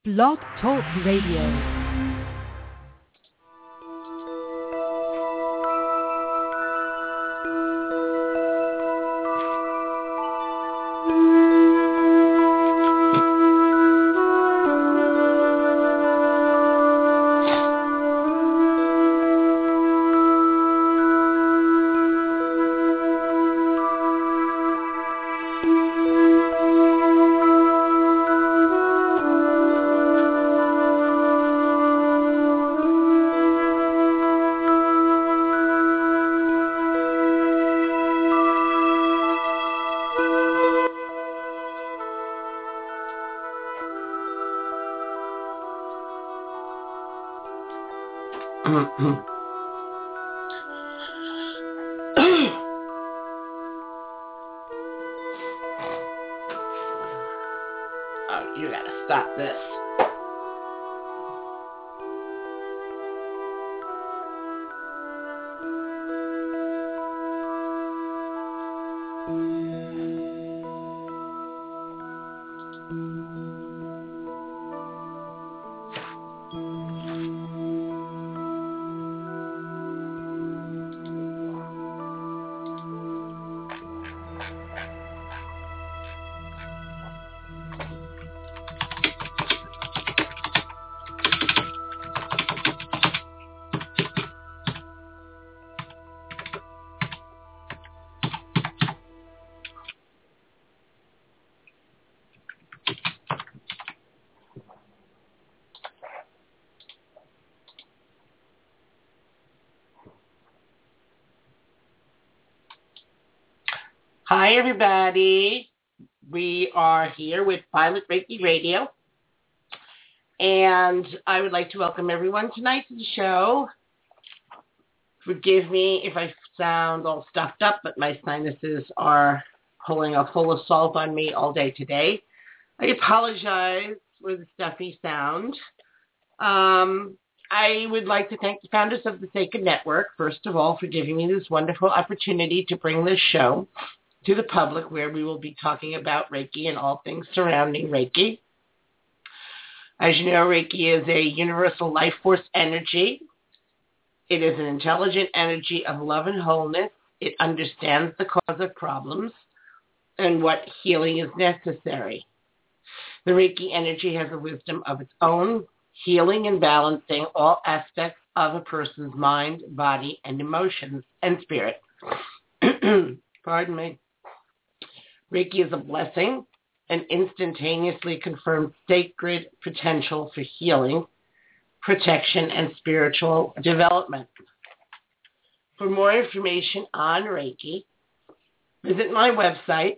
Blog Talk Radio. Oh, you gotta stop this. Hi, everybody. We are here with Violet Reiki Radio, and I would like to welcome everyone tonight to the show. Forgive me if I sound all stuffed up, but my sinuses are pulling a full assault on me all day today. I apologize for the stuffy sound. I would like to thank the founders of the Sacred Network, first of all, for giving me this wonderful opportunity to bring this show to the public, where we will be talking about Reiki and all things surrounding Reiki. As you know, Reiki is a universal life force energy. It is an intelligent energy of love and wholeness. It understands the cause of problems and what healing is necessary. The Reiki energy has a wisdom of its own, healing and balancing all aspects of a person's mind, body, and emotions and spirit. Pardon me. Reiki is a blessing, an instantaneously confirmed sacred potential for healing, protection, and spiritual development. For more information on Reiki, visit my website,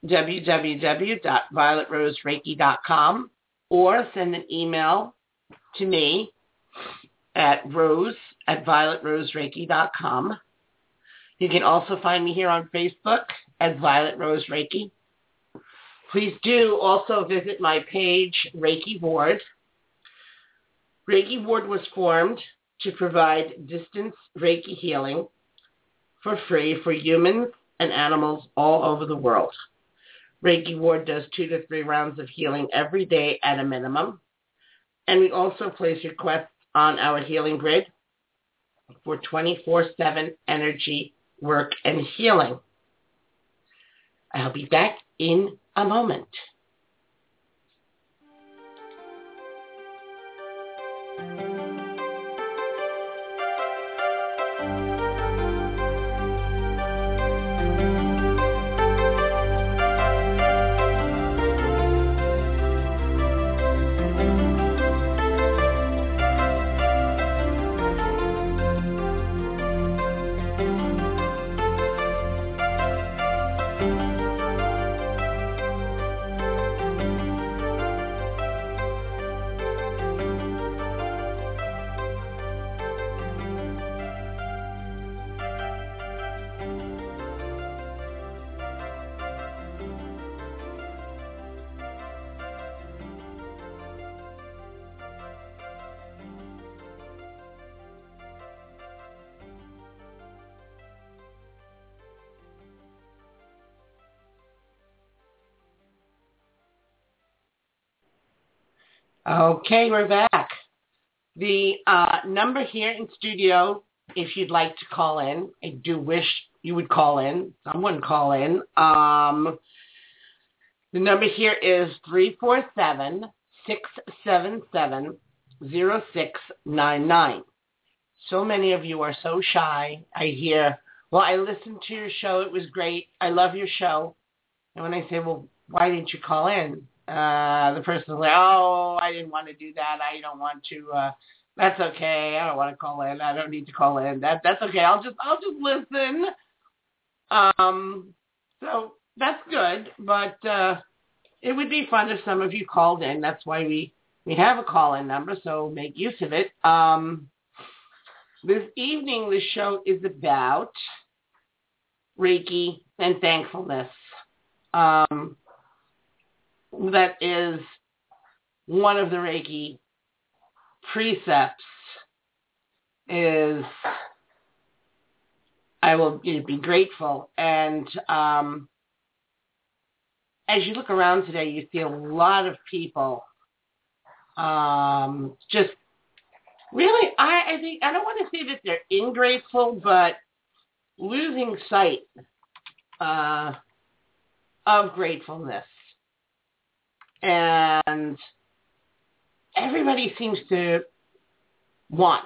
www.violetrosereiki.com, or send an email to me at rose@violetrosereiki.com. You can also find me here on Facebook as Violet Rose Reiki. Please do also visit my page, Reiki Ward. Reiki Ward was formed to provide distance Reiki healing for free for humans and animals all over the world. Reiki Ward does 2 to 3 rounds of healing every day at a minimum. And we also place requests on our healing grid for 24/7 energy work and healing. I'll be back in a moment. Okay, we're back. The number here in studio, if you'd like to call in, I do wish you would call in. Someone call in. The number here is 347-677-0699. So many of you are so shy. I hear, well, I listened to your show. It was great. I love your show. And when I say, well, why didn't you call in? The person's like, oh, I didn't want to do that. I don't want to. That's okay. I don't want to call in. I don't need to call in. That's okay. I'll just listen. So that's good. But it would be fun if some of you called in. That's why we have a call-in number, so make use of it. This evening, the show is about Reiki and thankfulness. That is one of the Reiki precepts is I will be grateful. And as you look around today, you see a lot of people just really, I think, I don't want to say that they're ingrateful, but losing sight of gratefulness. And everybody seems to want,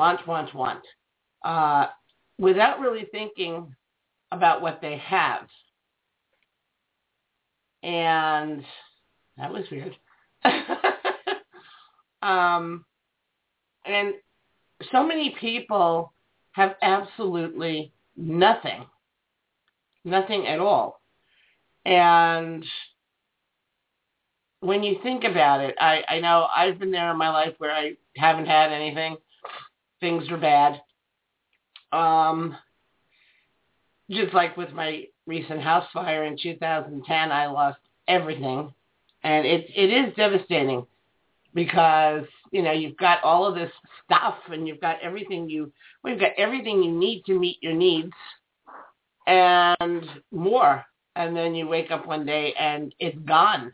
without really thinking about what they have. And that was weird. And so many people have absolutely nothing at all. And when you think about it, I know I've been there in my life where I haven't had anything. Things are bad. Just like with my recent house fire in 2010, I lost everything. And it is devastating because, you know, you've got all of this stuff and you've got everything you need to meet your needs and more. And then you wake up one day and it's gone.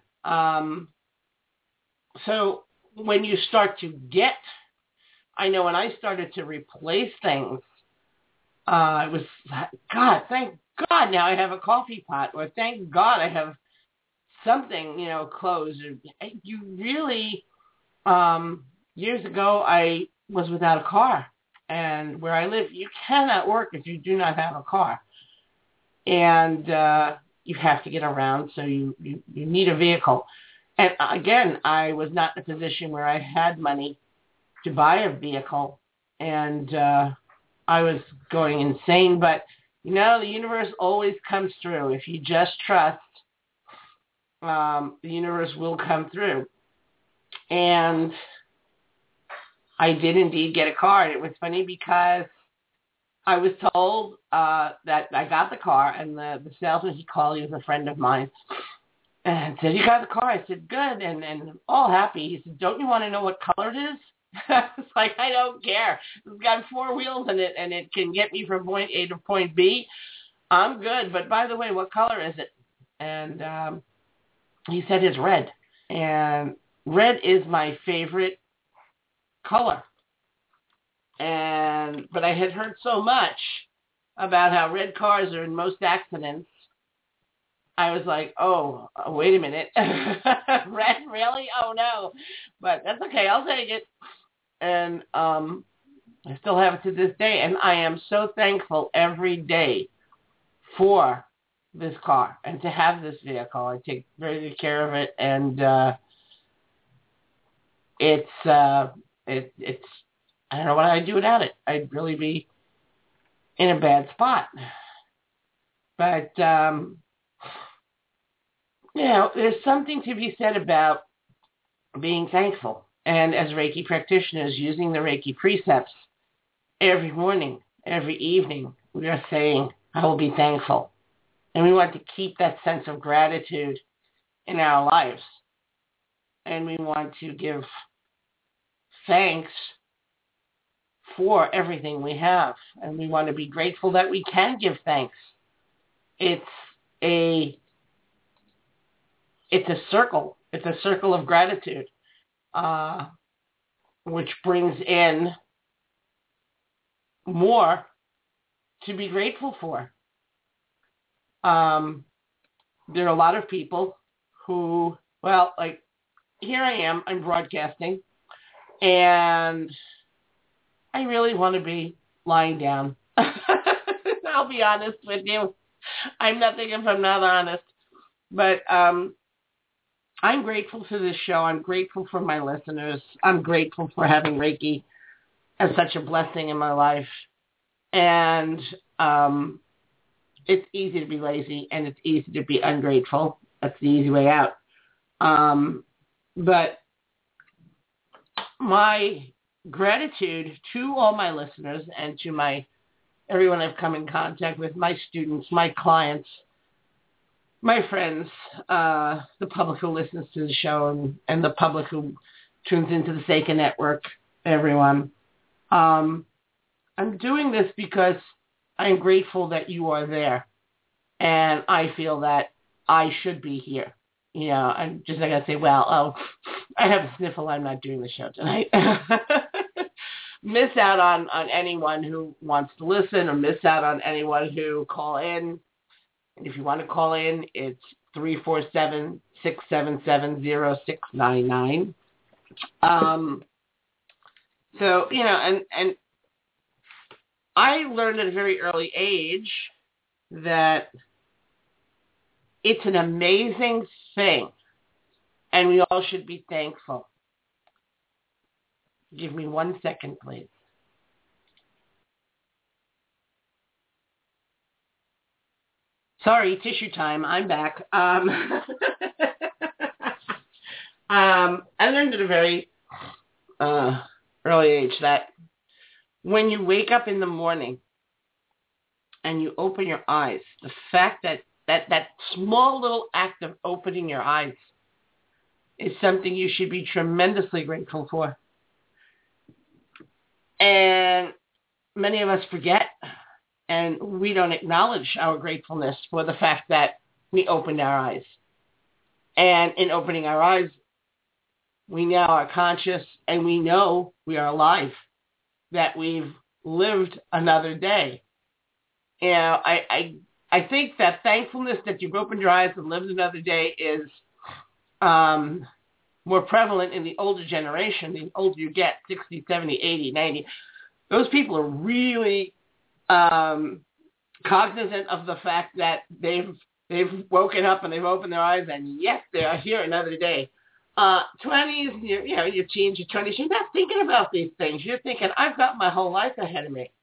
So when you start to get, I know when I started to replace things, it was, God, thank God now I have a coffee pot, or thank God I have something, you know, clothes. You really, years ago I was without a car, and where I live, you cannot work if you do not have a car. And you have to get around, so you need a vehicle. And again, I was not in a position where I had money to buy a vehicle, and I was going insane. But, you know, the universe always comes through. If you just trust, the universe will come through. And I did indeed get a car. And it was funny because I was told that I got the car, and the salesman he called, he was a friend of mine, and said, you got the car? I said, good, and all happy. He said, don't you want to know what color it is? I was like, I don't care. It's got 4 wheels in it, and it can get me from point A to point B. I'm good, but by the way, what color is it? And he said it's red, and red is my favorite color. But I had heard so much about how red cars are in most accidents. I was like, oh, wait a minute. Red, really? Oh, no. But that's okay. I'll take it. And I still have it to this day. And I am so thankful every day for this car and to have this vehicle. I take very good care of it. And it's I don't know what I'd do without it. I'd really be in a bad spot. But, you know, there's something to be said about being thankful. And as Reiki practitioners, using the Reiki precepts, every morning, every evening, we are saying, I will be thankful. And we want to keep that sense of gratitude in our lives. And we want to give thanks for everything we have. And we want to be grateful that we can give thanks. It's a circle. It's a circle of gratitude. which brings in more to be grateful for. There are a lot of people who, well, like here I am, I'm broadcasting, and I really want to be lying down. I'll be honest with you. I'm nothing if I'm not honest. But I'm grateful for this show. I'm grateful for my listeners. I'm grateful for having Reiki as such a blessing in my life. And it's easy to be lazy, and it's easy to be ungrateful. That's the easy way out. But my gratitude to all my listeners and to everyone I've come in contact with, my students, my clients, my friends, the public who listens to the show and the public who tunes into the Seika Network, everyone. I'm doing this because I'm grateful that you are there, and I feel that I should be here. You know, I'm just not going to say, I have a sniffle, I'm not doing the show tonight. Miss out on anyone who wants to listen, or miss out on anyone who call in. And if you want to call in, it's 347-677-0699. So, you know, and I learned at a very early age that it's an amazing thing, and we all should be thankful. Give me 1 second, please. Sorry, tissue time. I'm back. I learned at a very early age that when you wake up in the morning and you open your eyes, the fact that small little act of opening your eyes is something you should be tremendously grateful for. And many of us forget, and we don't acknowledge our gratefulness for the fact that we opened our eyes. And in opening our eyes, we now are conscious, and we know we are alive, that we've lived another day. You know, I think that thankfulness that you've opened your eyes and lived another day is more prevalent in the older generation. The older you get, 60, 70, 80, 90, those people are really cognizant of the fact that they've woken up and they've opened their eyes, and yes, they are here another day. 20s, your teens, your 20s, you're not thinking about these things. You're thinking, I've got my whole life ahead of me.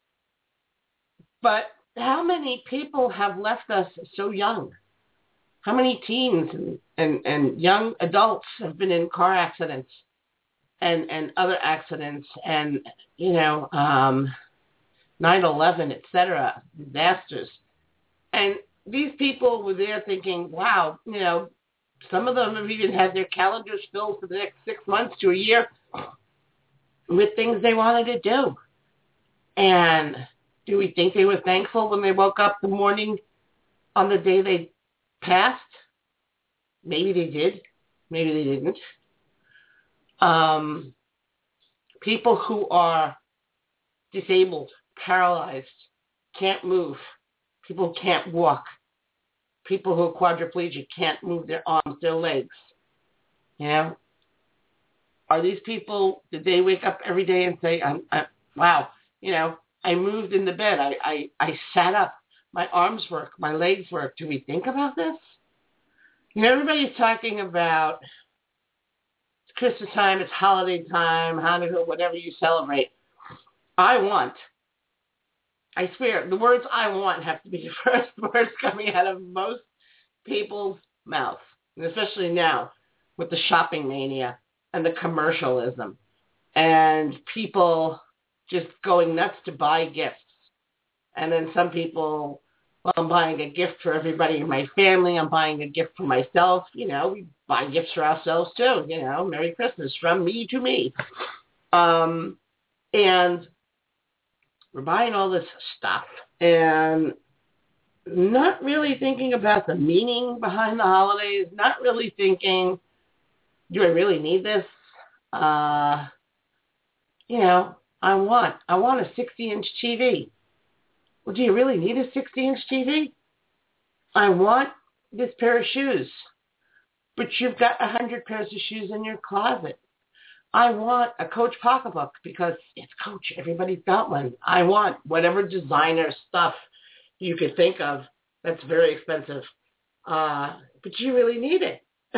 But how many people have left us so young? How many teens and young adults have been in car accidents and other accidents and, 9/11, et cetera, disasters. And these people were there thinking, wow, some of them have even had their calendars filled for the next 6 months to a year with things they wanted to do. And do we think they were thankful when they woke up the morning on the day they passed? Maybe they did. Maybe they didn't. People who are disabled, paralyzed, can't move, people who can't walk, people who are quadriplegic, can't move their arms, their legs. Are these people, did they wake up every day and say, wow, I moved in the bed, I sat up, my arms work, my legs work. Do we think about this? Everybody's talking about it's Christmas time, it's holiday time, Hanukkah, whatever you celebrate. I swear, the words I want have to be the first words coming out of most people's mouths, and especially now with the shopping mania and the commercialism and people just going nuts to buy gifts. And then some people, I'm buying a gift for everybody in my family. I'm buying a gift for myself. We buy gifts for ourselves too. Merry Christmas from me to me. And we're buying all this stuff and not really thinking about the meaning behind the holidays, not really thinking, do I really need this? I want a 60-inch TV. Well, do you really need a 60-inch TV? I want this pair of shoes, but you've got 100 pairs of shoes in your closet. I want a Coach pocketbook because it's Coach. Everybody's got one. I want whatever designer stuff you could think of that's very expensive. But you really need it.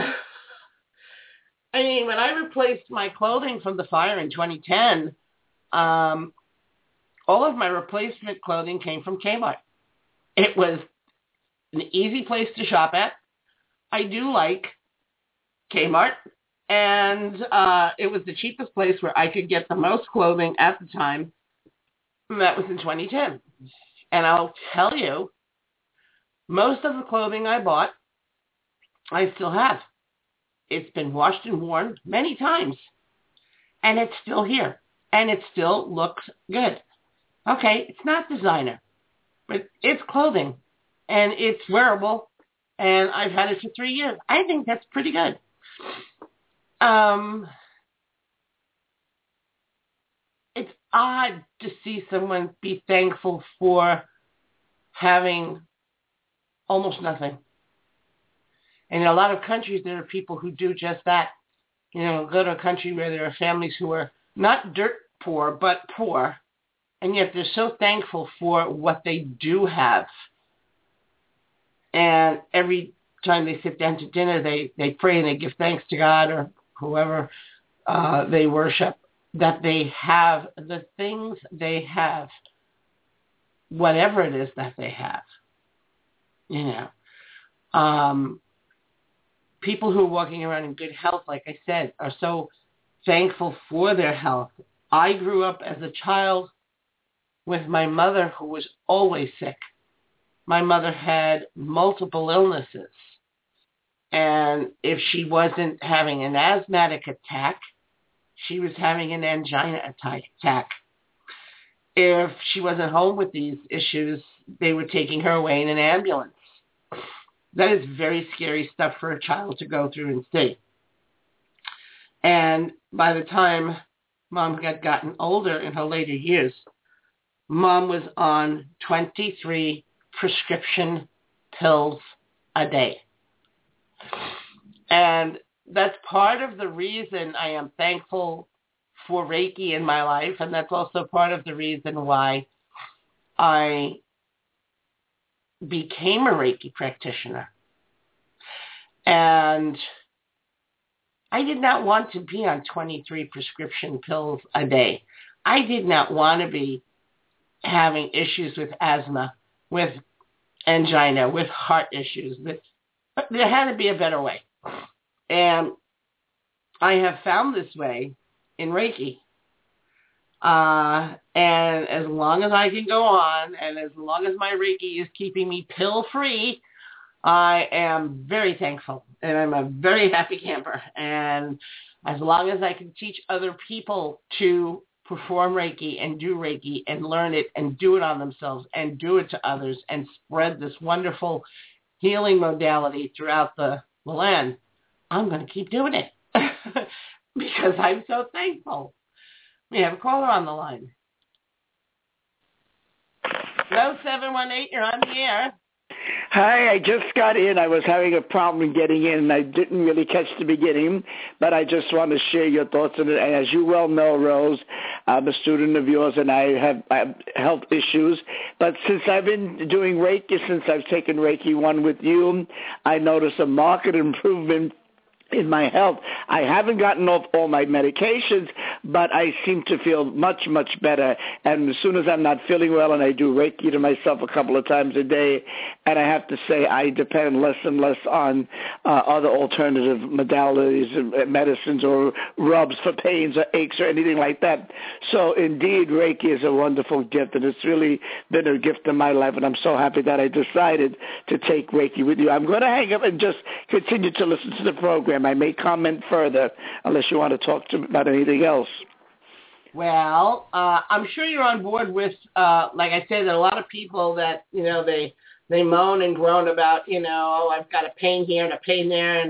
I mean, when I replaced my clothing from the fire in 2010, all of my replacement clothing came from Kmart. It was an easy place to shop at. I do like Kmart. And it was the cheapest place where I could get the most clothing at the time. And that was in 2010. And I'll tell you, most of the clothing I bought, I still have. It's been washed and worn many times. And it's still here. And it still looks good. Okay, it's not designer, but it's clothing. And it's wearable. And I've had it for 3 years. I think that's pretty good. It's odd to see someone be thankful for having almost nothing. And in a lot of countries, there are people who do just that. Go to a country where there are families who are not dirt poor, but poor, and yet they're so thankful for what they do have. And every time they sit down to dinner, they pray and they give thanks to God or whoever they worship, that they have the things they have, whatever it is that they have. People who are walking around in good health, like I said, are so thankful for their health. I grew up as a child with my mother who was always sick. My mother had multiple illnesses. And if she wasn't having an asthmatic attack, she was having an angina attack. If she wasn't home with these issues, they were taking her away in an ambulance. That is very scary stuff for a child to go through and see. And by the time Mom had gotten older in her later years, Mom was on 23 prescription pills a day. And that's part of the reason I am thankful for Reiki in my life, and that's also part of the reason why I became a Reiki practitioner. And I did not want to be on 23 prescription pills a day. I did not want to be having issues with asthma, with angina, with heart issues. But there had to be a better way. And I have found this way in Reiki. And as long as I can go on, and as long as my Reiki is keeping me pill-free, I am very thankful. And I'm a very happy camper. And as long as I can teach other people to perform Reiki and do Reiki and learn it and do it on themselves and do it to others and spread this wonderful healing modality throughout the land, I'm going to keep doing it because I'm so thankful. We have a caller on the line. Hello, 718, you're on the air. Hi, I just got in. I was having a problem getting in, and I didn't really catch the beginning, but I just want to share your thoughts on it. And as you well know, Rose, I'm a student of yours, and I have health issues. But since I've been doing Reiki, since I've taken Reiki 1 with you, I noticed a marked improvement in my health. I haven't gotten off all my medications, but I seem to feel much, much better. And as soon as I'm not feeling well, and I do Reiki to myself a couple of times a day, and I have to say I depend less and less on other alternative modalities, medicines, or rubs for pains or aches or anything like that. So indeed, Reiki is a wonderful gift, and it's really been a gift in my life, and I'm so happy that I decided to take Reiki with you. I'm going to hang up and just continue to listen to the program. I may comment further unless you want to talk about anything else. Well, I'm sure you're on board with, like I said, a lot of people that, they moan and groan about, oh, I've got a pain here and a pain there, and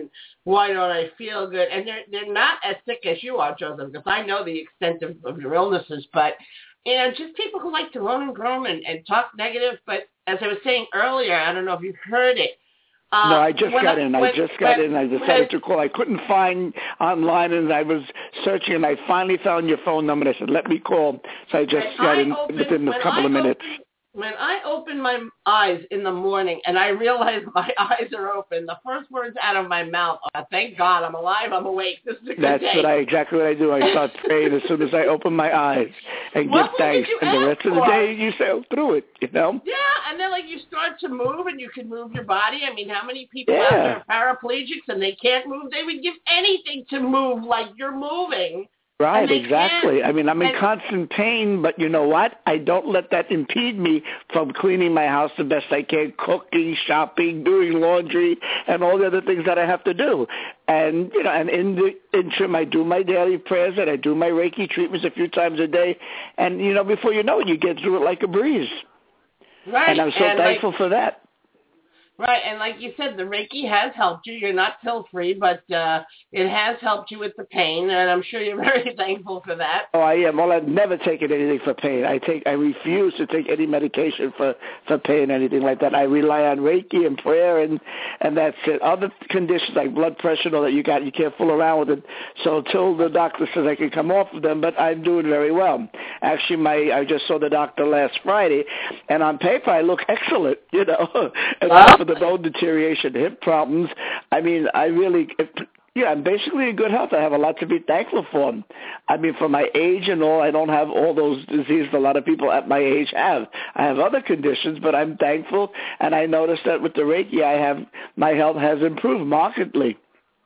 why don't I feel good? And they're not as sick as you are, Joseph, because I know the extent of your illnesses, but just people who like to moan and groan and talk negative. But as I was saying earlier, I don't know if you've heard it. No, I just got in. I decided to call. I couldn't find online, and I was searching, and I finally found your phone number. And I said, let me call. So I just got in within a couple of minutes. When I open my eyes in the morning and I realize my eyes are open, the first words out of my mouth are, thank God, I'm alive, I'm awake. This is a good day. That's exactly what I do. I start praying as soon as I open my eyes and give thanks. And the rest of the day, you sail through it, Yeah, and then you start to move and you can move your body. I mean, how many people out there are paraplegics and they can't move? They would give anything to move like you're moving. Right, exactly. I mean, I'm in constant pain, but you know what? I don't let that impede me from cleaning my house the best I can, cooking, shopping, doing laundry, and all the other things that I have to do. And, and in the interim, I do my daily prayers and I do my Reiki treatments a few times a day. And, before you know it, you get through it like a breeze. Right. And I'm so thankful for that. Right, and like you said, the Reiki has helped you. You're not pill-free, but it has helped you with the pain, and I'm sure you're very thankful for that. Oh, I am. Well, I've never taken anything for pain. I refuse to take any medication for pain, anything like that. I rely on Reiki and prayer, and that's it. Other conditions like blood pressure and all that you can't fool around with it. So until the doctor says I can come off of them, but I'm doing very well. Actually, I just saw the doctor last Friday, and on paper I look excellent, and for the bone deterioration, hip problems. I mean, I'm basically in good health. I have a lot to be thankful for. I mean, for my age and all, I don't have all those diseases a lot of people at my age have. I have other conditions, but I'm thankful, and I noticed that with the Reiki, my health has improved markedly.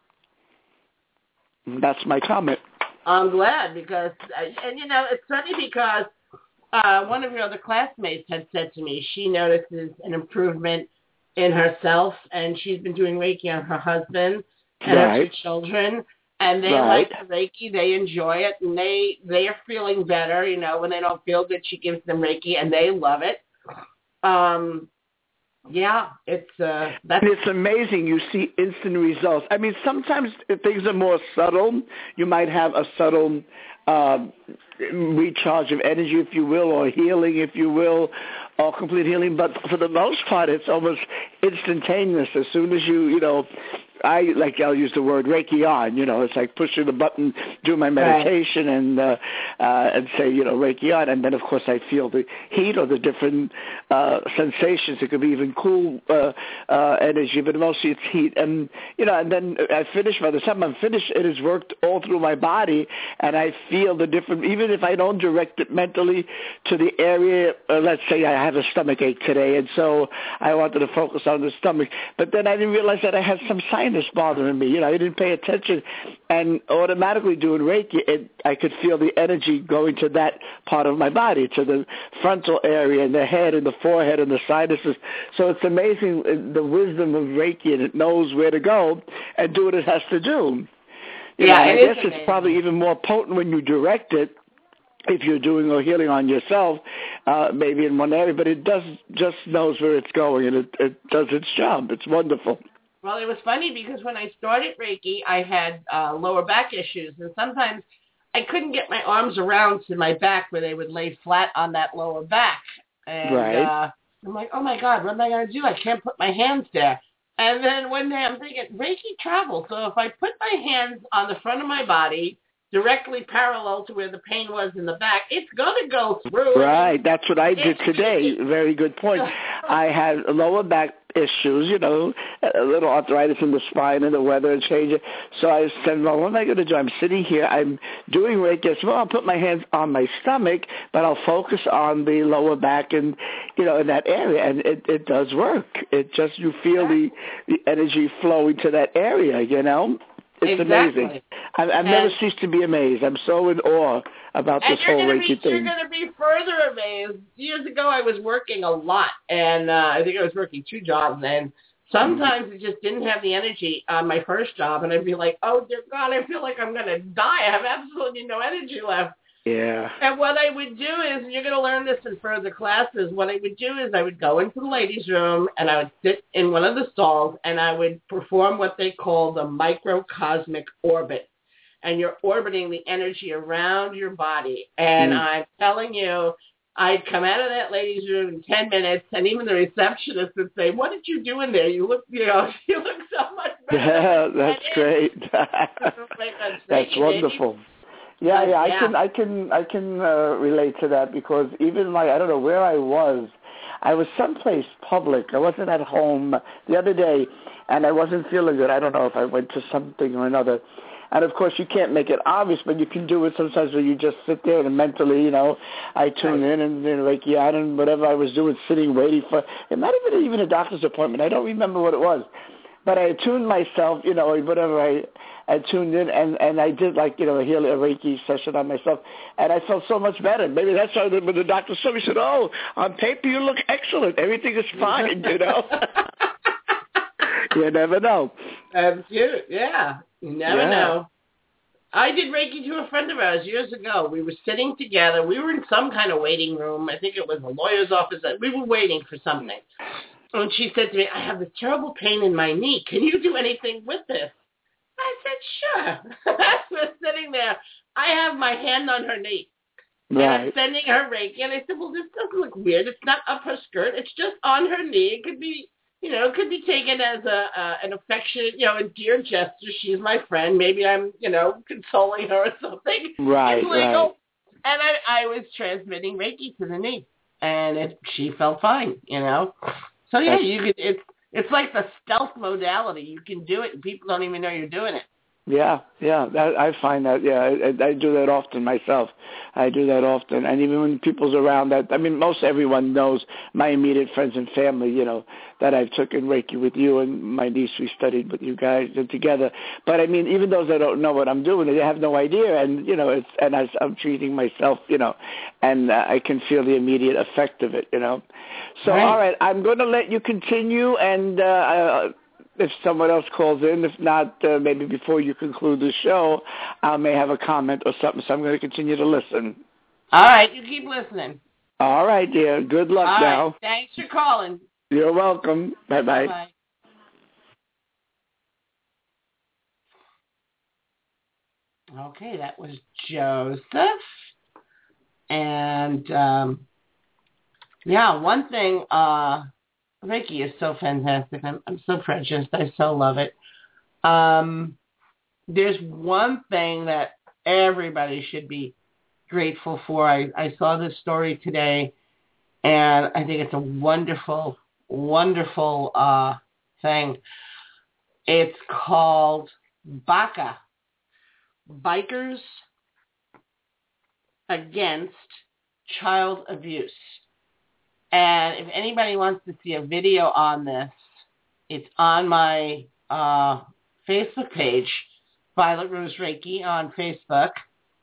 That's my comment. I'm glad because, it's funny because one of your other classmates had said to me she notices an improvement in herself, and she's been doing Reiki on her husband and her 2 children, and they like the Reiki, they enjoy it, and they are feeling better, when they don't feel good, she gives them Reiki, and they love it. It's amazing. You see instant results. I mean, sometimes if things are more subtle, you might have a subtle recharge of energy, if you will, or healing, if you will, or complete healing. But for the most part, it's almost instantaneous. As soon as I'll use the word Reiki on, it's like pushing the button, do my meditation and say, Reiki on. And then, of course, I feel the heat or the different sensations. It could be even cool energy, but mostly it's heat. And, and then I finish. By the time I'm finished, it has worked all through my body, and I feel the different, even if I don't direct it mentally to the area, let's say I have a stomach ache today, and so I wanted to focus on the stomach. But then I didn't realize that I had some sinus bothering me. I didn't pay attention, and automatically doing Reiki, I could feel the energy going to that part of my body, to the frontal area and the head and the forehead and the sinuses. So it's amazing the wisdom of Reiki, and it knows where to go and do what it has to do. I guess it's probably even more potent when you direct it, if you're doing or healing on yourself, maybe in one area, but it just knows where it's going, and it does its job. It's wonderful. Well, it was funny because when I started Reiki, I had lower back issues, and sometimes I couldn't get my arms around to my back where they would lay flat on that lower back. And I'm like, oh, my God, what am I going to do? I can't put my hands there. And then one day I'm thinking, Reiki travels. So if I put my hands on the front of my body, directly parallel to where the pain was in the back, it's going to go through. Right. That's what I did today. Very good point. I had lower back issues, a little arthritis in the spine and the weather and change it. So I said, well, what am I going to do? I'm sitting here. I'm doing Reiki. I said, well, I'll put my hands on my stomach, but I'll focus on the lower back and, in that area. And it does work. It just, you feel the energy flowing to that area, It's amazing. I've never ceased to be amazed. I'm so in awe about this whole Reiki thing. You're going to be further amazed. Years ago, I was working a lot, and I think I was working 2 jobs, and sometimes it just didn't have the energy on my first job, and I'd be like, oh, dear God, I feel like I'm going to die. I have absolutely no energy left. Yeah. And what I would do is, and you're going to learn this in further classes, what I would do is I would go into the ladies' room and I would sit in one of the stalls and I would perform what they call the microcosmic orbit. And you're orbiting the energy around your body. And I'm telling you, I'd come out of that ladies' room in 10 minutes, and even the receptionist would say, "What did you do in there? You look so much better." Yeah, that's great. That's wonderful. Yeah, I can relate to that because even I don't know where I was someplace public. I wasn't at home the other day, and I wasn't feeling good. I don't know if I went to something or another. And, of course, you can't make it obvious, but you can do it sometimes where you just sit there and mentally, I tune in and, and whatever I was doing, sitting, waiting for, it might have been even a doctor's appointment. I don't remember what it was. But I attuned myself, whatever I tuned in, and I did, a Reiki session on myself, and I felt so much better. Maybe that's why when the doctor saw me, he said, "Oh, on paper you look excellent. Everything is fine, You never know. That's good, yeah. You never know. I did Reiki to a friend of ours years ago. We were sitting together. We were in some kind of waiting room. I think it was a lawyer's office. We were waiting for something. And she said to me, "I have this terrible pain in my knee. Can you do anything with this?" I said, "Sure." That's her sitting there. I have my hand on her knee. Right. And I'm sending her Reiki. And I said, "Well, this doesn't look weird. It's not up her skirt. It's just on her knee. It could be, it could be taken as an affectionate, a dear gesture. She's my friend. Maybe I'm, consoling her or something. Right, it's legal." Right. And I was transmitting Reiki to the knee. And she felt fine, So, yeah, it's like the stealth modality. You can do it, and people don't even know you're doing it. Yeah. I find that, I do that often myself. I do that often. And even when people's around most everyone knows, my immediate friends and family, that I've taken Reiki with you and my niece, we studied with you guys together. But, even those that don't know what I'm doing, they have no idea. And, I'm treating myself, and I can feel the immediate effect of it, So, right. All right, I'm going to let you continue, and if someone else calls in, if not, maybe before you conclude the show, I may have a comment or something, so I'm going to continue to listen. All right, you keep listening. All right, dear. Good luck all now. Right. Thanks for calling. You're welcome. Bye-bye. Bye-bye. Okay, that was Joseph. And, one thing, Reiki is so fantastic. I'm so prejudiced. I so love it. There's one thing that everybody should be grateful for. I saw this story today, and I think it's a wonderful, wonderful thing. It's called BACA, Bikers Against Child Abuse. And if anybody wants to see a video on this, it's on my Facebook page, Violet Rose Reiki on Facebook.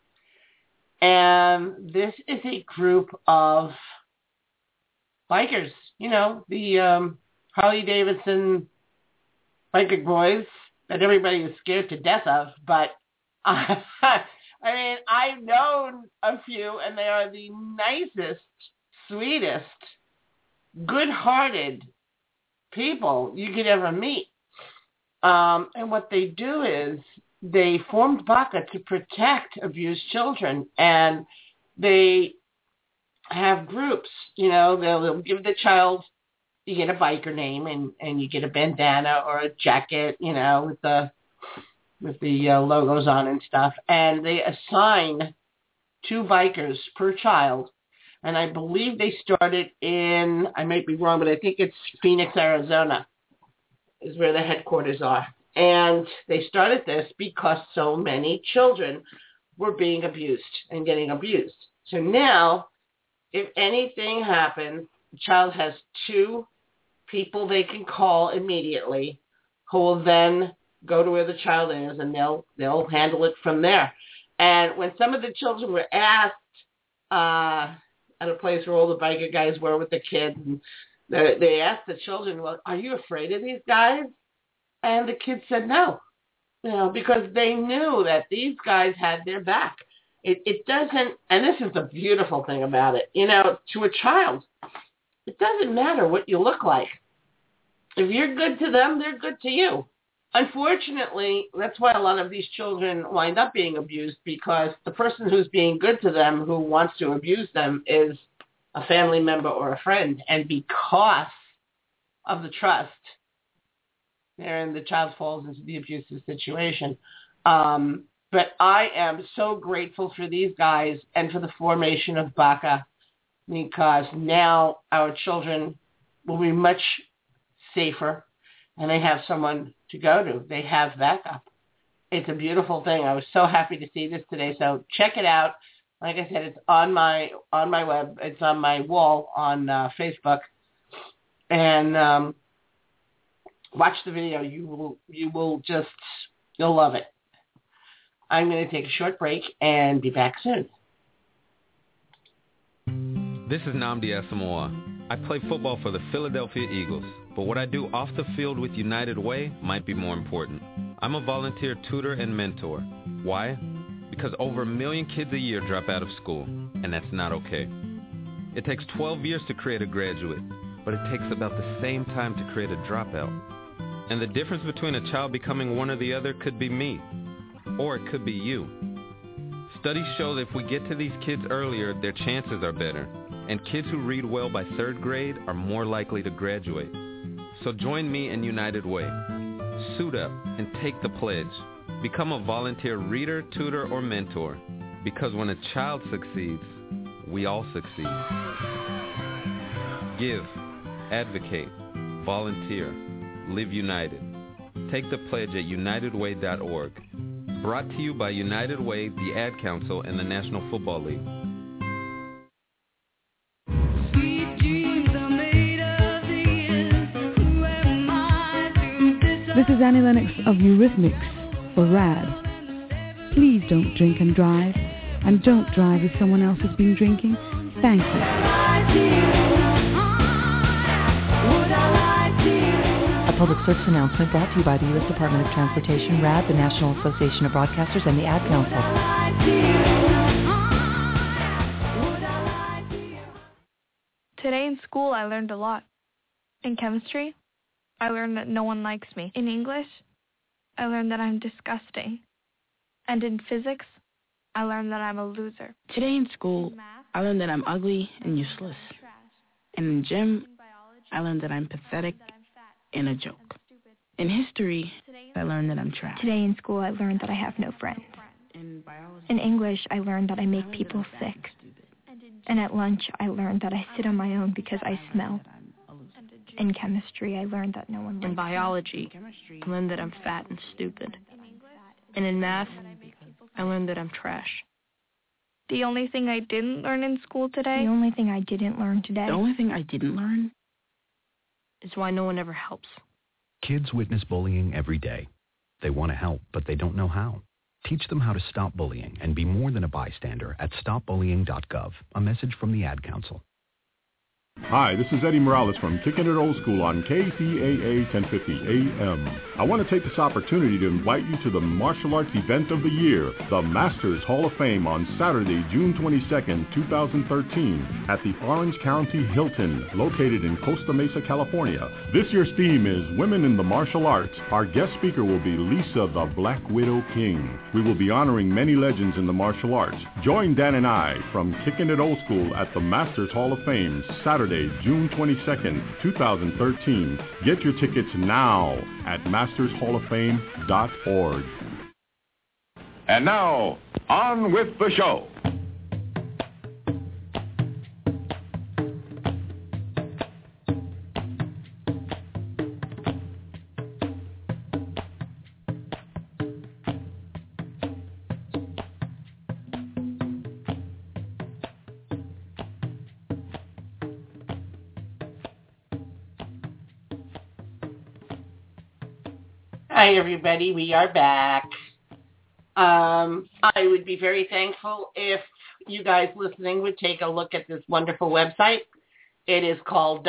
And this is a group of bikers, the Harley Davidson biker boys that everybody is scared to death of. But, I've known a few, and they are the nicest, sweetest, good-hearted people you could ever meet. And what they do is they formed BACA to protect abused children, and they have groups. They'll give the child, you get a biker name, and you get a bandana or a jacket, with the logos on and stuff, and they assign 2 bikers per child. And I believe they started in, I might be wrong, but I think it's Phoenix, Arizona is where the headquarters are. And they started this because so many children were being abused and getting abused. So now, if anything happens, the child has 2 people they can call immediately who will then go to where the child is, and they'll handle it from there. And when some of the children were asked at a place where all the biker guys were with the kids, and they asked the children, "Well, are you afraid of these guys?" And the kids said no, because they knew that these guys had their back. It doesn't, and this is the beautiful thing about it, to a child, it doesn't matter what you look like. If you're good to them, they're good to you. Unfortunately, that's why a lot of these children wind up being abused, because the person who's being good to them, who wants to abuse them, is a family member or a friend. And because of the trust, and the child falls into the abusive situation. But I am so grateful for these guys and for the formation of BACA, because now our children will be much safer, and they have someone to go to. They have backup. It's a beautiful thing. I was so happy to see this today. So check it out. Like I said, it's on my web. It's on my wall on Facebook, and watch the video. You'll love it. I'm going to take a short break and be back soon. This is Nnamdi Asamoah. I play football for the Philadelphia Eagles, but what I do off the field with United Way might be more important. I'm a volunteer tutor and mentor. Why? Because over 1 million kids a year drop out of school, and that's not okay. It takes 12 years to create a graduate, but it takes about the same time to create a dropout. And the difference between a child becoming one or the other could be me, or it could be you. Studies show that if we get to these kids earlier, their chances are better. And kids who read well by 3rd grade are more likely to graduate. So join me in United Way. Suit up and take the pledge. Become a volunteer reader, tutor, or mentor. Because when a child succeeds, we all succeed. Give, advocate, volunteer, live united. Take the pledge at unitedway.org. Brought to you by United Way, the Ad Council, and the National Football League. This is Annie Lennox of Eurythmics for RAD. Please don't drink and drive, and don't drive if someone else has been drinking. Thank you. A public service announcement brought to you by the U.S. Department of Transportation, RAD, the National Association of Broadcasters, and the Ad Council. Today in school, I learned a lot. In chemistry, I learned that no one likes me. In English, I learned that I'm disgusting. And in physics, I learned that I'm a loser. Today in school, I learned that I'm ugly and useless. And in gym, I learned that I'm pathetic and a joke. In history, I learned that I'm trash. Today in school, I learned that I have no friends. In English, I learned that I make people sick. And at lunch, I learned that I sit on my own because I smell. In chemistry, I learned that no one likes me. In biology, I learned that I'm fat and stupid. And in math, I learned that I'm trash. The only thing I didn't learn in school today? The only thing I didn't learn today? The only thing I didn't learn is why no one ever helps. Kids witness bullying every day. They want to help, but they don't know how. Teach them how to stop bullying and be more than a bystander at stopbullying.gov. A message from the Ad Council. Hi, this is Eddie Morales from Kicking It Old School on KCAA 1050 AM. I want to take this opportunity to invite you to the martial arts event of the year, the Masters Hall of Fame, on Saturday, June 22nd, 2013, at the Orange County Hilton, located in Costa Mesa, California. This year's theme is Women in the Martial Arts. Our guest speaker will be Lisa the Black Widow King. We will be honoring many legends in the martial arts. Join Dan and I from Kicking It Old School at the Masters Hall of Fame, Saturday, June 22nd, 2013. Get your tickets now at mastershalloffame.org. And now, on with the show. Hi, everybody. We are back. I would be very thankful if you guys listening would take a look at this wonderful website. It is called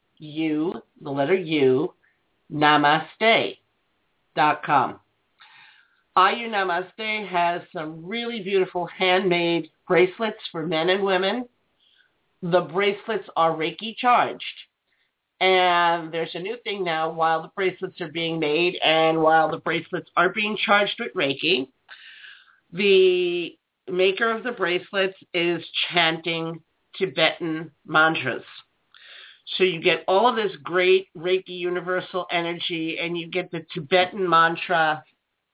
www.namaste.com. Ayu Namaste has some really beautiful handmade bracelets for men and women. The bracelets are Reiki charged. And there's a new thing now while the bracelets are being made and while the bracelets are being charged with Reiki, the maker of the bracelets is chanting Tibetan mantras. So you get all of this great Reiki universal energy, and you get the Tibetan mantras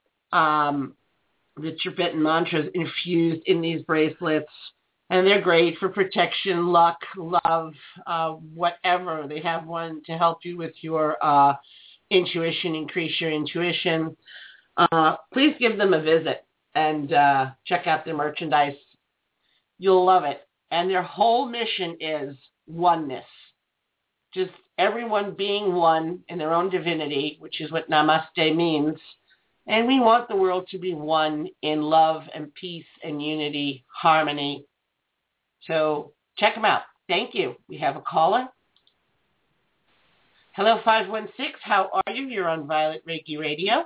infused in these bracelets. And they're great for protection, luck, love, whatever. They have one to help you with your intuition, increase your intuition. Please give them a visit and check out their merchandise. You'll love it. And their whole mission is oneness. Just everyone being one in their own divinity, which is what Namaste means. And we want the world to be one in love and peace and unity, harmony. So check them out. Thank you. We have a caller. Hello, 516. How are you? You're on Violet Reiki Radio.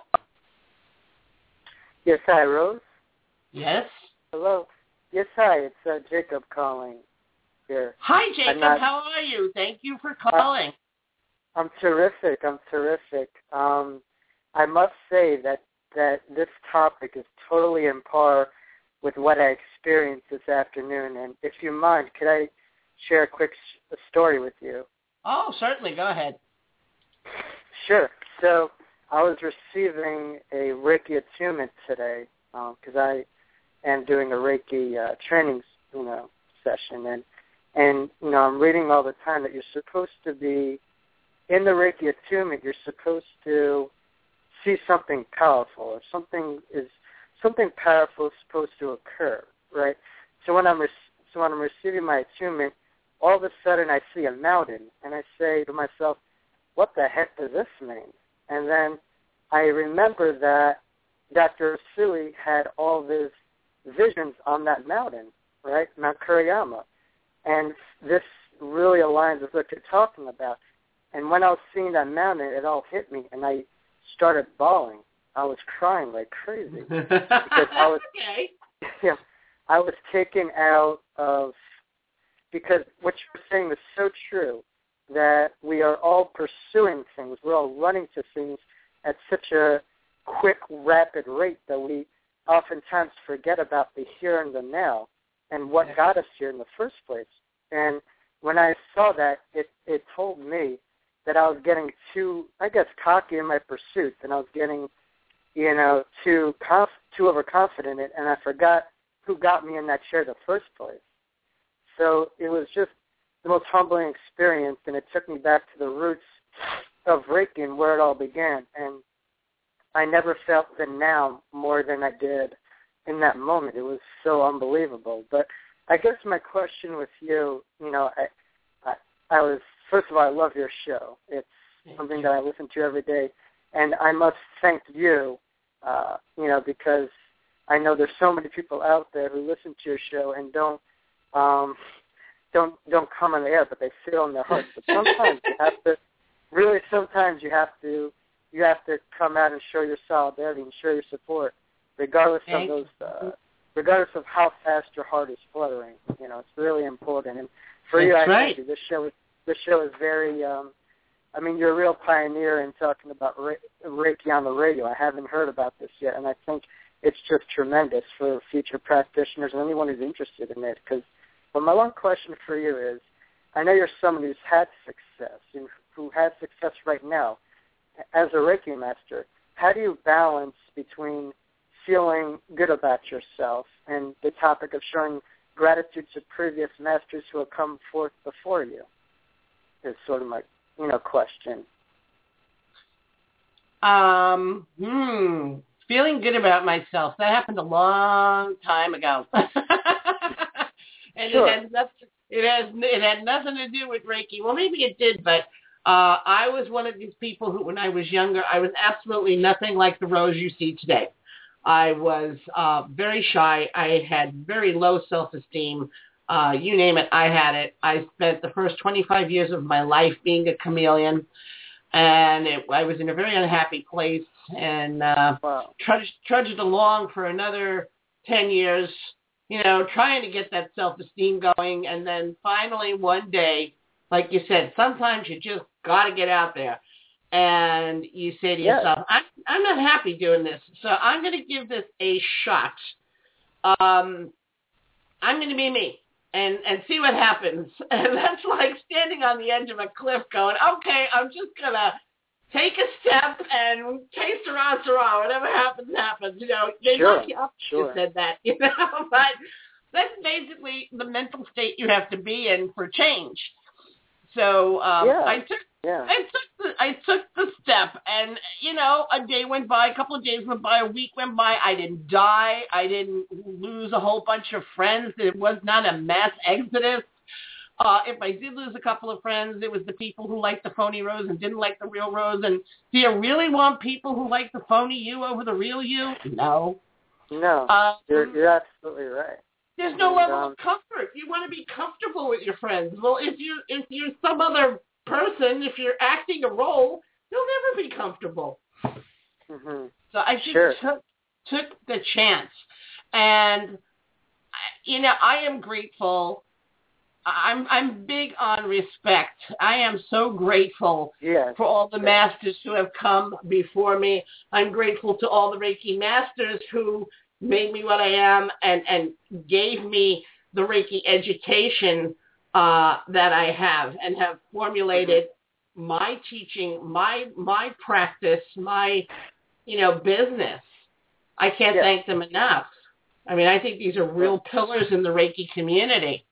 Yes, hi, Rose. Yes. Hello. Yes, hi. It's Jacob calling here. Hi, Jacob. How are you? Thank you for calling. I'm terrific. I must say that this topic is totally in par with what I experienced this afternoon. And if you mind, could I share a quick story with you? Oh, certainly. Go ahead. Sure. So I was receiving a Reiki attunement today because I am doing a Reiki training, session. And I'm reading all the time that you're supposed to be, in the Reiki attunement, you're supposed to see something powerful, or something powerful is supposed to occur, right? So when I'm receiving my attunement, all of a sudden I see a mountain, and I say to myself, "What the heck does this mean?" And then I remember that Dr. Usui had all of his visions on that mountain, right, Mount Kuriyama, and this really aligns with what you're talking about. And when I was seeing that mountain, it all hit me, and I started bawling. I was crying like crazy because I was, I was taken out of, because what you're saying is so true, that we are all pursuing things. We're all running to things at such a quick, rapid rate that we oftentimes forget about the here and the now and what got us here in the first place. And when I saw that, it told me that I was getting too, cocky in my pursuits, and I was getting, too overconfident, and I forgot who got me in that chair in the first place. So it was just the most humbling experience, and it took me back to the roots of Reiki and where it all began. And I never felt the now more than I did in that moment. It was so unbelievable. But I guess my question with you, I was, first of all, I love your show. It's something that I listen to every day. And I must thank you, because I know there's so many people out there who listen to your show and don't come on the air, but they feel in their hearts. But sometimes you have to come out and show your solidarity and show your support, regardless of how fast your heart is fluttering. It's really important. And for you, I thank you. This show is very. You're a real pioneer in talking about Reiki on the radio. I haven't heard about this yet, and I think it's just tremendous for future practitioners and anyone who's interested in it. But my one question for you is, I know you're someone who's had success, and who has success right now as a Reiki master. How do you balance between feeling good about yourself and the topic of showing gratitude to previous masters who have come forth before you? Is sort of my question. Feeling good about myself. That happened a long time ago. And sure. It had nothing to do with Reiki. Well, maybe it did, but I was one of these people who, when I was younger, I was absolutely nothing like the Rose you see today. I was very shy. I had very low self-esteem. You name it, I had it. I spent the first 25 years of my life being a chameleon, and I was in a very unhappy place. and trudged along for another 10 years, trying to get that self-esteem going. And then finally one day, like you said, sometimes you just got to get out there. And you say to yourself, I'm not happy doing this, so I'm going to give this a shot. I'm going to be me and see what happens. And that's like standing on the edge of a cliff going, okay, I'm just going to take a step and taste around, whatever happens, happens. They knock you up, you said that, but that's basically the mental state you have to be in for change. So I took the step, and a day went by, a couple of days went by, a week went by. I didn't die. I didn't lose a whole bunch of friends. It was not a mass exodus. If I did lose a couple of friends, it was the people who liked the phony Rose and didn't like the real Rose. And do you really want people who like the phony you over the real you? No. No, you're absolutely right. There's no level of comfort. You want to be comfortable with your friends. Well, if you're some other person, if you're acting a role, you'll never be comfortable. Mm-hmm. So I just took the chance. And, I am grateful. I'm big on respect. I am so grateful for all the masters who have come before me. I'm grateful to all the Reiki masters who made me what I am and gave me the Reiki education that I have and have formulated my teaching, my practice, my, business. I can't thank them enough. I mean, I think these are real pillars in the Reiki community.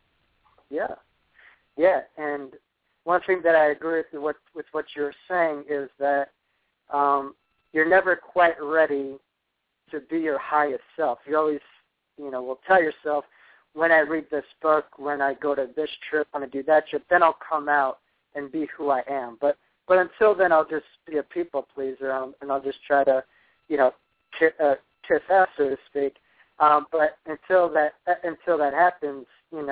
Yeah, and one thing that I agree with what you're saying is that you're never quite ready to be your highest self. You always, will tell yourself, when I read this book, when I go to this trip, when I do that trip, then I'll come out and be who I am. But until then, I'll just be a people pleaser, and I'll just try to, kiss ass, so to speak. But until that happens,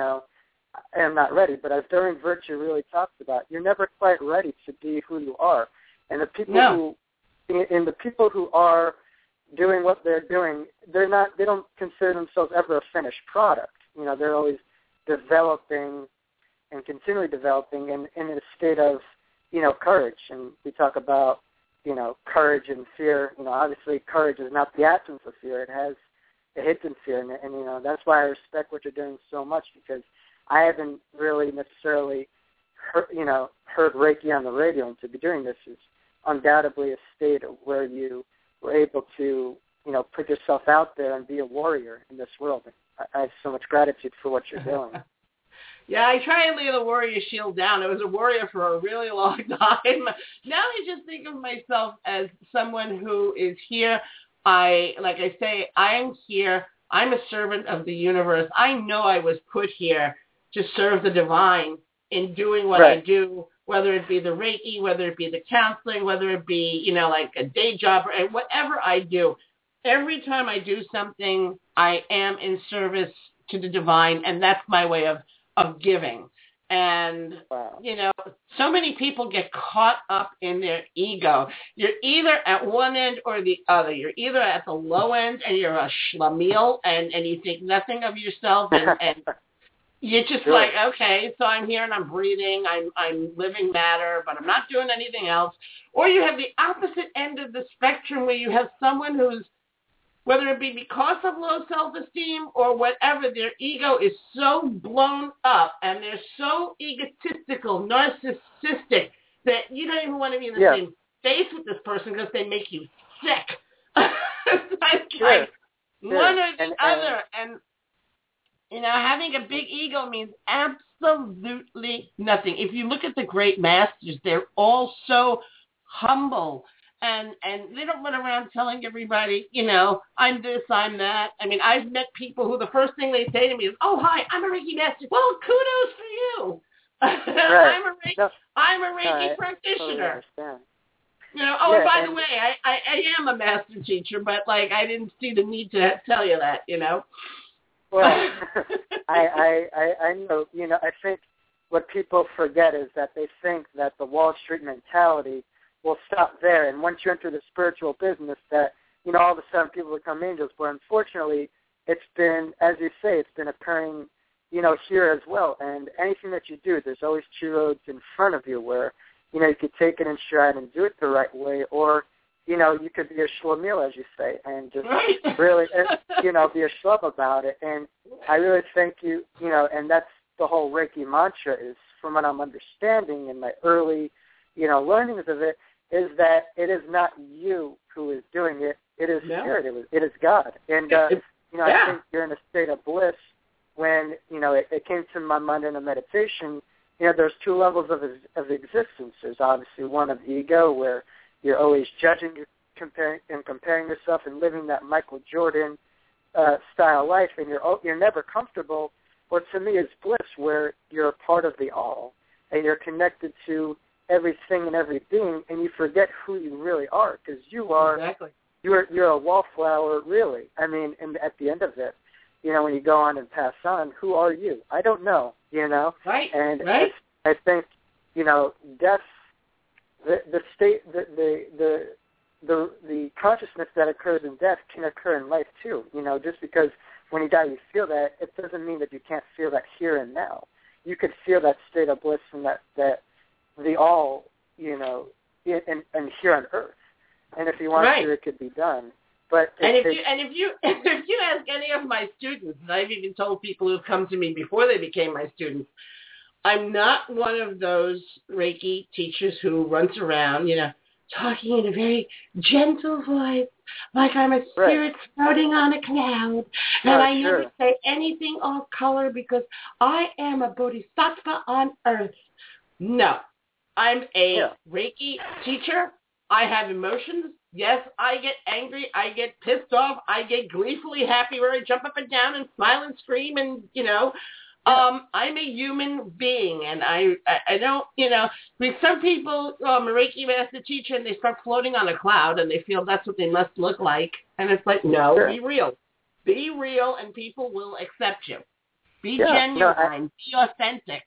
I'm not ready. But as During Virtue really talks about, you're never quite ready to be who you are. And the people the people who are doing what they're doing, they don't consider themselves ever a finished product. They're always developing and continually developing in a state of, courage. And we talk about, courage and fear. Obviously courage is not the absence of fear. It has a hidden fear. And that's why I respect what you're doing so much, because I haven't really necessarily heard Reiki on the radio, and to be doing this is undoubtedly a state where you were able to, put yourself out there and be a warrior in this world. I have so much gratitude for what you're doing. Yeah, I try and lay the warrior shield down. I was a warrior for a really long time. Now I just think of myself as someone who is here. Like I say, I am here. I'm a servant of the universe. I know I was put here to serve the divine in doing what I do, whether it be the Reiki, whether it be the counseling, whether it be, like a day job, or whatever I do. Every time I do something, I am in service to the divine, and that's my way of giving. And, so many people get caught up in their ego. You're either at one end or the other. You're either at the low end and you're a schlemiel and you think nothing of yourself and you're just like, okay, so I'm here and I'm breathing, I'm living matter, but I'm not doing anything else. Or you have the opposite end of the spectrum where you have someone who's, whether it be because of low self-esteem or whatever, their ego is so blown up and they're so egotistical, narcissistic, that you don't even want to be in the same space with this person because they make you sick. It's like one or the other. And having a big ego means absolutely nothing. If you look at the great masters, they're all so humble. And they don't run around telling everybody, I'm this, I'm that. I mean, I've met people who the first thing they say to me is, oh, hi, I'm a Reiki master. Well, kudos for you. Right. I'm a Reiki practitioner. Totally and by the way, I am a master teacher, but, I didn't see the need to tell you that, Well, I know, I think what people forget is that they think that the Wall Street mentality will stop there. And once you enter the spiritual business, that, you know, all of a sudden people become angels. But unfortunately, it's been, as you say, it's been occurring, you know, here as well. And anything that you do, there's always two roads in front of you where, you know, you could take it in stride and do it the right way, or, you know, you could be a schlemiel, as you say, and just really, you know, be a schlub about it. And I really think you know, and that's the whole Reiki mantra is, from what I'm understanding in my early, you know, learnings of it, is that it is not you who is doing it. It is Spirit. It is God. And, you know, I think you're in a state of bliss when, you know, it came to my mind in a meditation. You know, there's two levels of existence. There's obviously one of ego, where you're always judging, comparing yourself and living that Michael Jordan style life, and you're never comfortable. But to me, it's bliss, where you're a part of the all, and you're connected to everything and every being, and you forget who you really are, because you are you're a wallflower, really. I mean, and at the end of it, you know, when you go on and pass on, who are you? I don't know, you know. Right. And right. I think, you know, death, the state, the consciousness that occurs in death can occur in life too. You know, just because when you die you feel that, it doesn't mean that you can't feel that here and now. You could feel that state of bliss and that the all, you know, and here on earth. And if you want to, it could be done. But if you ask any of my students, and I've even told people who've come to me before they became my students, I'm not one of those Reiki teachers who runs around, you know, talking in a very gentle voice, like I'm a spirit floating on a cloud, and I never say anything off color because I am a bodhisattva on earth. No, I'm a Reiki teacher. I have emotions. Yes, I get angry. I get pissed off. I get gleefully happy where I jump up and down and smile and scream and, you know, I'm a human being, and I don't, you know, I mean, some people, a Reiki master teacher, and they start floating on a cloud, and they feel that's what they must look like, and it's like, no, be real. Be real, and people will accept you. Be genuine. Be authentic.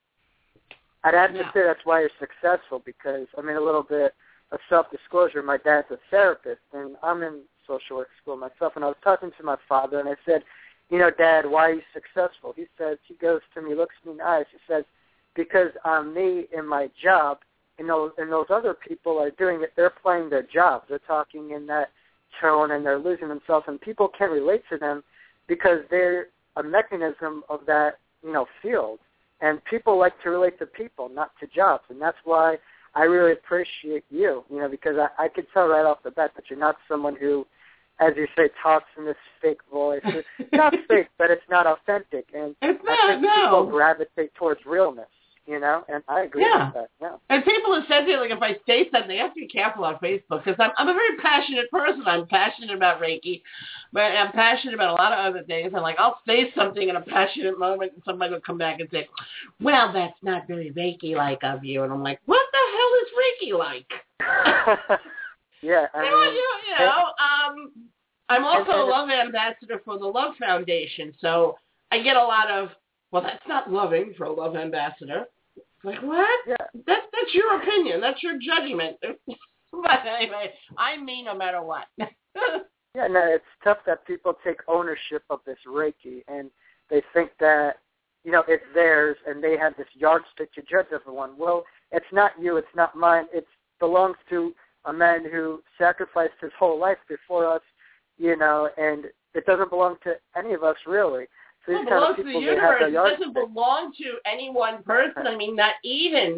I'd have to say that's why you're successful, because, I mean, a little bit of self-disclosure, my dad's a therapist, and I'm in social work school myself, and I was talking to my father, and I said, you know, Dad, why are you successful? He says, he goes to me, looks me in the eyes, he says, because I'm me in my job, and those other people are doing it, they're playing their job, they're talking in that tone, and they're losing themselves, and people can't relate to them because they're a mechanism of that, you know, field, and people like to relate to people, not to jobs, and that's why I really appreciate you, you know, because I could tell right off the bat that you're not someone who, as you say, talks in this fake voice. It's not fake, but it's not authentic. And I think people gravitate towards realness, you know, and I agree with that. Yeah. And people have said to me, like, if I say something, they have to be careful on Facebook, because I'm a very passionate person. I'm passionate about Reiki, but I'm passionate about a lot of other things. And, like, I'll say something in a passionate moment, and somebody will come back and say, well, that's not very Reiki-like of you. And I'm like, what the hell is Reiki-like? Yeah, I mean, you know, I'm also a love ambassador for the Love Foundation, so I get a lot of, well, that's not loving for a love ambassador. Like, what? Yeah. That's your opinion. That's your judgment. But anyway, I mean no matter what. Yeah, no, it's tough that people take ownership of this Reiki, and they think that, you know, it's theirs, and they have this yardstick to judge everyone. Well, it's not you. It's not mine. It belongs to a man who sacrificed his whole life before us, you know, and it doesn't belong to any of us, really. So it belongs to the universe. It doesn't belong to any one person. I mean, not even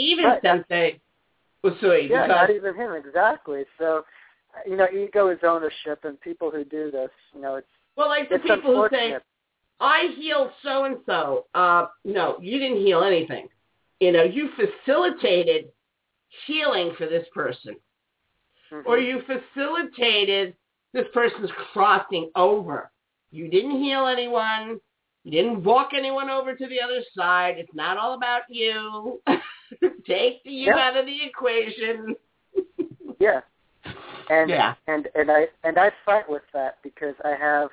Sensei Usui. Yeah, not even him, exactly. So, you know, ego is ownership, and people who do this, you know, it's well, like the people who say, I healed so-and-so. No, you didn't heal anything. You know, you facilitated healing for this person. Mm-hmm. Or you facilitated this person's crossing over. You didn't heal anyone. You didn't walk anyone over to the other side. It's not all about you. Take the you out of the equation. Yeah. And I fight with that because I have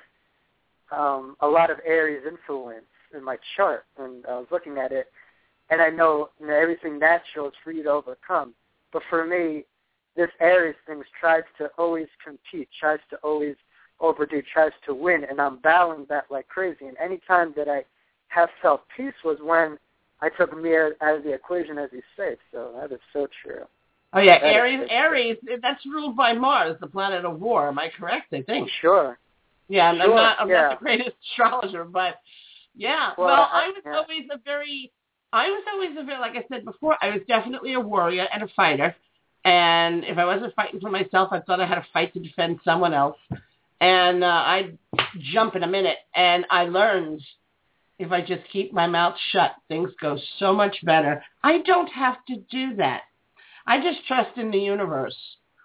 a lot of Aries influence in my chart, and I was looking at it, and I know, you know, everything natural is for you to overcome. But for me, this Aries thing tries to always compete, tries to always overdo, tries to win, and I'm battling that like crazy. And any time that I have felt peace was when I took me out of the equation, as you say. So that is so true. Oh, yeah, Aries, that's ruled by Mars, the planet of war. Am I correct, I think? Sure. Yeah, I'm not the greatest astrologer, but yeah. Well, I was always a very, like I said before, I was definitely a warrior and a fighter. And if I wasn't fighting for myself, I thought I had to fight to defend someone else. And I'd jump in a minute. And I learned if I just keep my mouth shut, things go so much better. I don't have to do that. I just trust in the universe.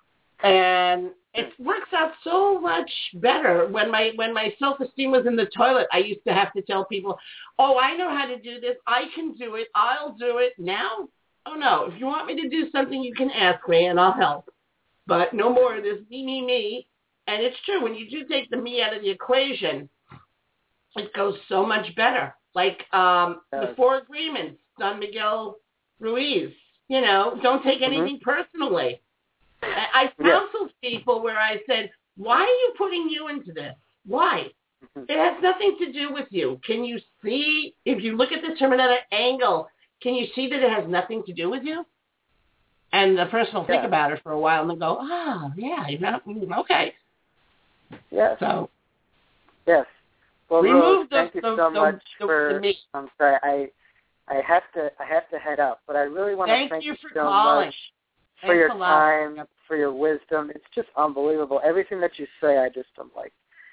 And it works out so much better. When my self-esteem was in the toilet, I used to have to tell people, oh, I know how to do this. I can do it. I'll do it. Now, oh, no. If you want me to do something, you can ask me, and I'll help. But no more of this me. And it's true. When you do take the me out of the equation, it goes so much better. Like the 4 agreements, Don Miguel Ruiz. You know, don't take anything personally. I counseled people where I said, why are you putting you into this? Why? It has nothing to do with you. Can you see, if you look at this from another angle, can you see that it has nothing to do with you? And the person will think about it for a while and they'll go, oh, yeah, okay. Yes. So. Yes. Well, Rose, thank you so much for, me. I'm sorry, I have to head out, but I really want to thank you so much for your time, for your wisdom. It's just unbelievable. Everything that you say, I'm like,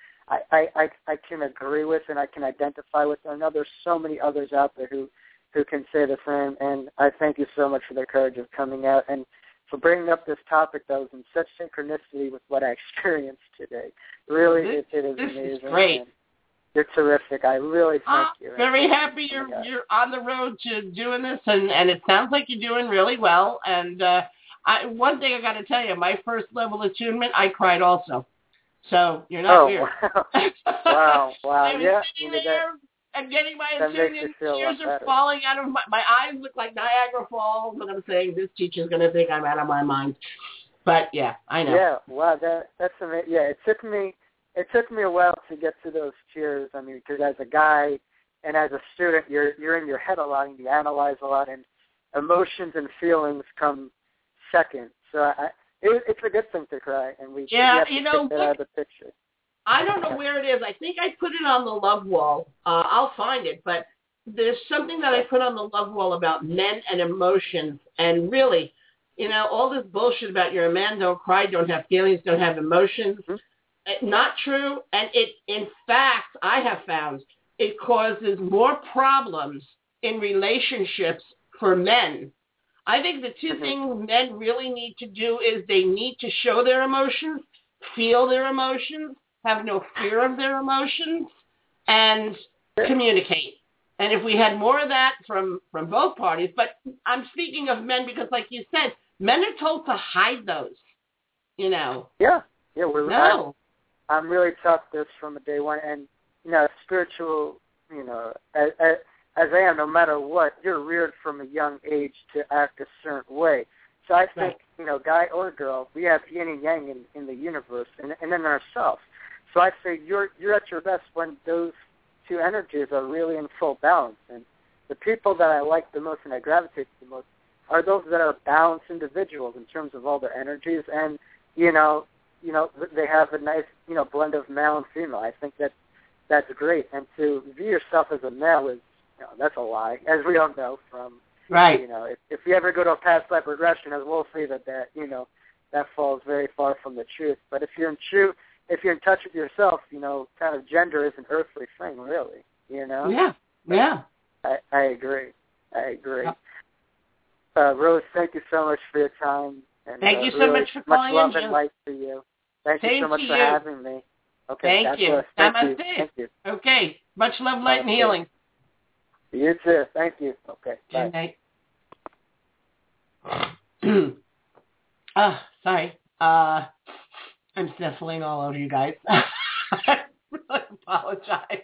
I can agree with and I can identify with. I know there's so many others out there who can say the same, and I thank you so much for the courage of coming out and for bringing up this topic that was in such synchronicity with what I experienced today. Really, it is amazing. This is great. You're terrific. I really thank you. Very happy you're on the road to doing this, and it sounds like you're doing really well. And one thing I got to tell you, my first level attunement, I cried also. So you're not weird. Wow. I was sitting there and getting my attunement. Tears are falling out of my eyes. Look like Niagara Falls, and I'm saying this teacher's going to think I'm out of my mind. But yeah, I know. Yeah, wow, that's amazing. Yeah, it took me a while to get to those tears. I mean, because as a guy and as a student, you're in your head a lot and you analyze a lot, and emotions and feelings come second. So it's a good thing to cry, and we have to take that out of the picture. I don't know where it is. I think I put it on the love wall. I'll find it, but there's something that I put on the love wall about men and emotions, and really, all this bullshit about you're a man, don't cry, don't have feelings, don't have emotions. Not true, and in fact, I have found it causes more problems in relationships for men. I think the two things men really need to do is they need to show their emotions, feel their emotions, have no fear of their emotions, and communicate. And if we had more of that from both parties, but I'm speaking of men because, like you said, men are told to hide those, Yeah, we're no. I'm really taught this from day one, and spiritual, as I am, no matter what, you're reared from a young age to act a certain way. So I think, guy or girl, we have yin and yang in the universe and in ourselves. So I say you're at your best when those two energies are really in full balance. And the people that I like the most and I gravitate to the most are those that are balanced individuals in terms of all their energies, and they have a nice blend of male and female. I think that's great. And to view yourself as a male is that's a lie, as we all know from right. If you ever go to a past life regression, as we'll see that falls very far from the truth. But if you're in touch with yourself, kind of gender is an earthly thing, really. Yeah. I agree. Rose, thank you so much for your time. And, thank you so really much for calling in. Much love and light to you. Thank you so much for having me. Okay, thank you. Thank you. Okay. Much love, light, and healing. You too. Thank you. Okay. Good night. Sorry. I'm sniffling all over you guys. I really apologize.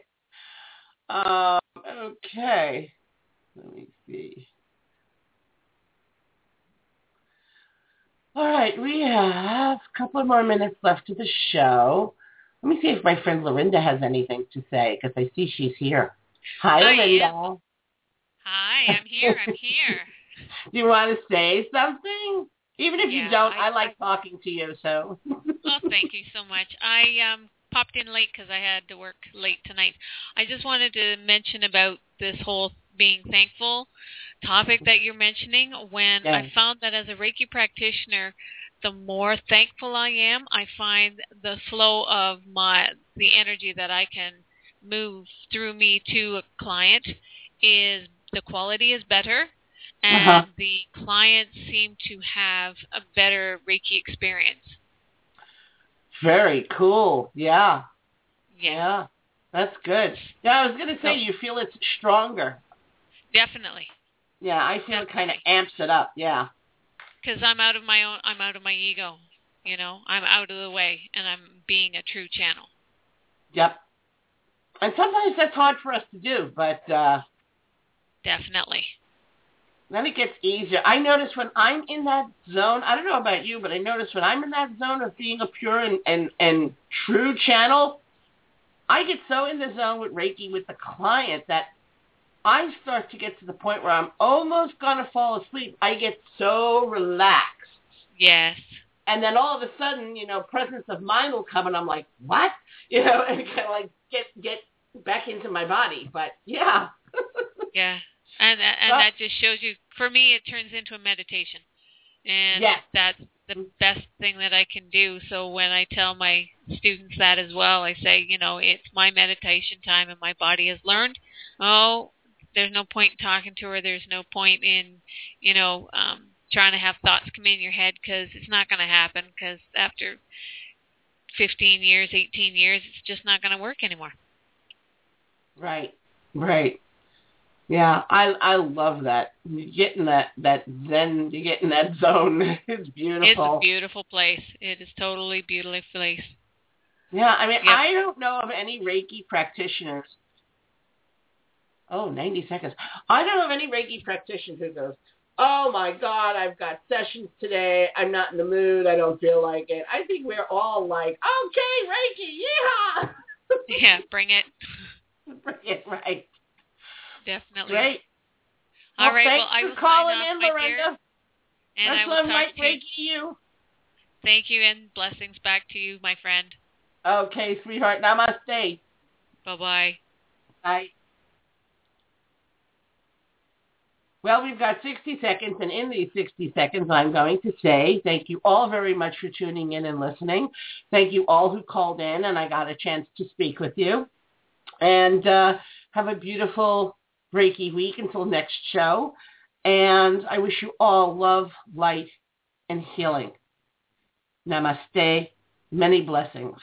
Okay. Let me see. All right, we have a couple of more minutes left to the show. Let me see if my friend Lorinda has anything to say, because I see she's here. Hi, Lorinda. Hi, I'm here. Do you want to say something? Even if you don't, I like talking to you, so. Oh, thank you so much. I popped in late because I had to work late tonight. I just wanted to mention about this whole being thankful topic that you're mentioning. When I found that as a Reiki practitioner, the more thankful I am, I find the flow of the energy that I can move through me to a client is the quality is better, and the clients seem to have a better Reiki experience. Very cool. Yeah. That's good. Yeah, I was going to say, you feel it's stronger. Definitely. Yeah, I feel it kind of amps it up. Yeah. Because I'm out of my ego. You know, I'm out of the way, and I'm being a true channel. Yep. And sometimes that's hard for us to do, but definitely. Then it gets easier. I notice when I'm in that zone, I don't know about you, but I notice when I'm in that zone of being a pure and true channel, I get so in the zone with Reiki with the client that I start to get to the point where I'm almost going to fall asleep. I get so relaxed. Yes. And then all of a sudden, presence of mind will come, and I'm like, what? And kind of like get back into my body. But, yeah. Yeah. And that just shows you, for me, it turns into a meditation. And that's the best thing that I can do. So when I tell my students that as well, I say, it's my meditation time, and my body has learned, there's no point in talking to her. There's no point in, trying to have thoughts come in your head, because it's not going to happen, because after 15 years, 18 years, it's just not going to work anymore. Right. Yeah, I love that. You get in that zen, you get in that zone. It's beautiful. It's a beautiful place. It is totally beautiful place. Yeah, I mean, I don't know of any Reiki practitioners. 90 seconds. I don't know of any Reiki practitioner who goes, oh my God, I've got sessions today. I'm not in the mood. I don't feel like it. I think we're all like, okay, Reiki, yeah. Yeah, bring it. Bring it, right. Definitely. Great. All right. Thanks I will for calling sign off, in, my Lorinda. dear, and That's I will talk to Reiki you. Thank you, and blessings back to you, my friend. Okay, sweetheart. Namaste. Bye-bye. Bye. Well, we've got 60 seconds, and in these 60 seconds, I'm going to say thank you all very much for tuning in and listening. Thank you all who called in, and I got a chance to speak with you. And have a beautiful Reiki week until next show. And I wish you all love, light, and healing. Namaste. Many blessings.